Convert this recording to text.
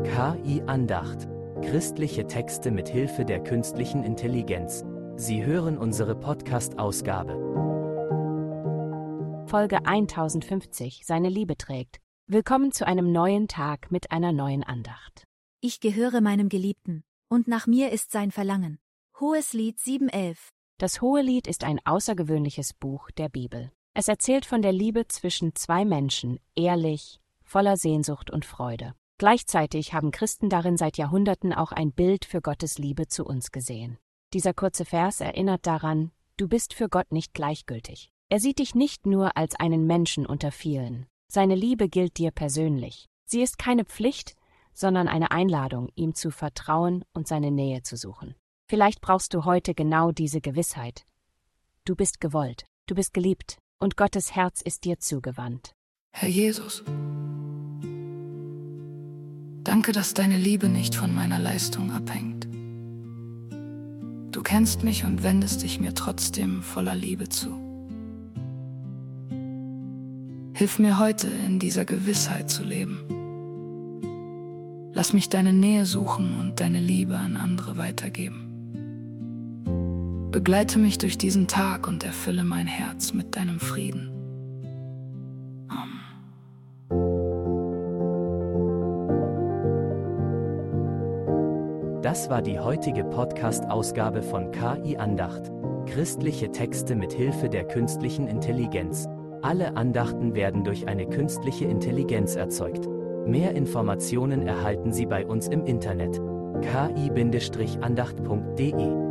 KI Andacht. Christliche Texte mit Hilfe der künstlichen Intelligenz. Sie hören unsere Podcast-Ausgabe. Folge 1050. Seine Liebe trägt. Willkommen zu einem neuen Tag mit einer neuen Andacht. Ich gehöre meinem Geliebten, und nach mir ist sein Verlangen. Hoheslied 7,11. Das Hohelied ist ein außergewöhnliches Buch der Bibel. Es erzählt von der Liebe zwischen zwei Menschen, ehrlich, voller Sehnsucht und Freude. Gleichzeitig haben Christen darin seit Jahrhunderten auch ein Bild für Gottes Liebe zu uns gesehen. Dieser kurze Vers erinnert daran, du bist für Gott nicht gleichgültig. Er sieht dich nicht nur als einen Menschen unter vielen. Seine Liebe gilt dir persönlich. Sie ist keine Pflicht, sondern eine Einladung, ihm zu vertrauen und seine Nähe zu suchen. Vielleicht brauchst du heute genau diese Gewissheit. Du bist gewollt, du bist geliebt und Gottes Herz ist dir zugewandt. Herr Jesus, danke, dass deine Liebe nicht von meiner Leistung abhängt. Du kennst mich und wendest dich mir trotzdem voller Liebe zu. Hilf mir heute, in dieser Gewissheit zu leben. Lass mich deine Nähe suchen und deine Liebe an andere weitergeben. Begleite mich durch diesen Tag und erfülle mein Herz mit deinem Frieden. Amen. Das war die heutige Podcast-Ausgabe von KI Andacht. Christliche Texte mit Hilfe der künstlichen Intelligenz. Alle Andachten werden durch eine künstliche Intelligenz erzeugt. Mehr Informationen erhalten Sie bei uns im Internet: ki-andacht.de